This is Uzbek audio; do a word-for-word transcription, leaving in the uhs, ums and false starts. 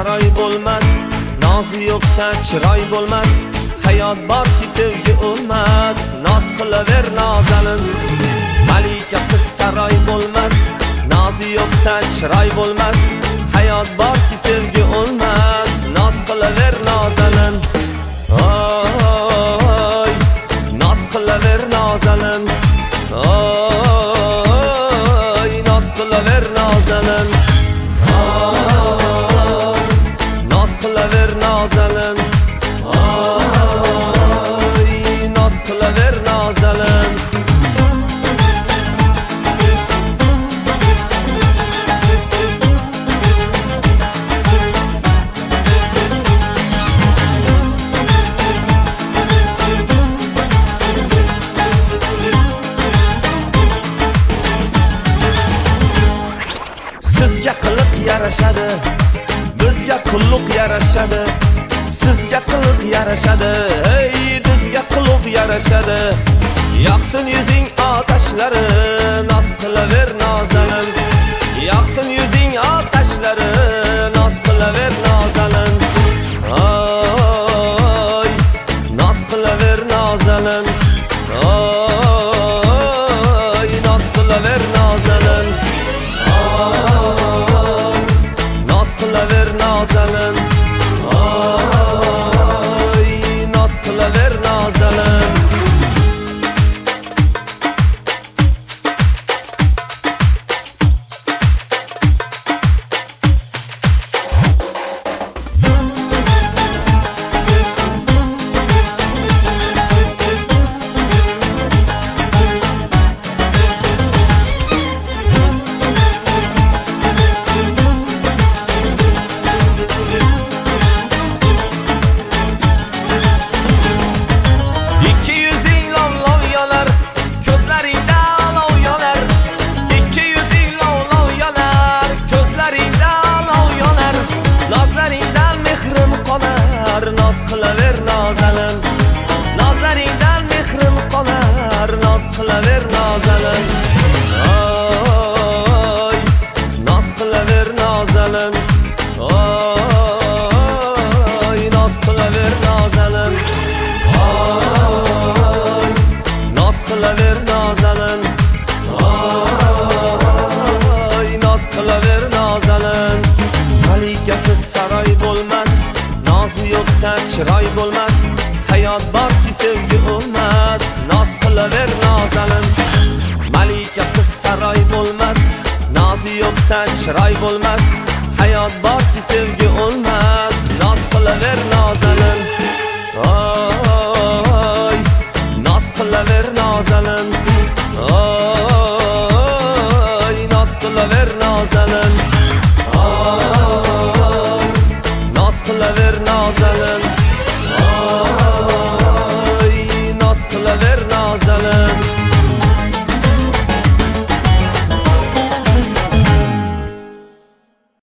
saroy bo'lmas, nozi yo'qda chiroy bo'lmas, hayot borki sevgi o'lmas, noz qilaver nozalin. Malikasiz saroy bo'lmas, nozi yo'qda chiroy bo'lmas, hayot borki sevgi o'lmas, noz qilaver nozalin. Oy, noz qilaver nozalin. Oy, noz qilaver nozalin. Oy, noz qilaver nozalin. Oy, noz qilaver nozalin. Sizga qiliq yarashadi, bizga qulluq yarashadi. Sizga qiliq yarashadi, hey, bizga qulluq yarashadi. Yoqsin yuzing otashlari, noz qilaver nozalin. Yoqsin yuzing otashlari, noz qilaver nozalin. Oy, noz qilaver nozalin. Oy, noz qilaver nozalin. Noz qilaver nozalin. Oy, noz qilaver nozalin. Noz qilaver nozalin. Nozlaringdan mehrim qolar, noz qilaver nozalin. Oy, noz qilaver nozalin. Oy, noz qilaver nozalin. Oy, noz qilaver nozalin. Oy, noz qilaver nozalin. Malikasiz saroy bo'lmas, nozi yo'qda chiroy bo'lmas, hayot borki sevgi o'lmas, noz qilaver nozalin. Malikasiz saroy bo'lmas, nozi yo'qda chiroy bo'lmas, hayot borki sevgi o'lmas, noz qilaver nozalin.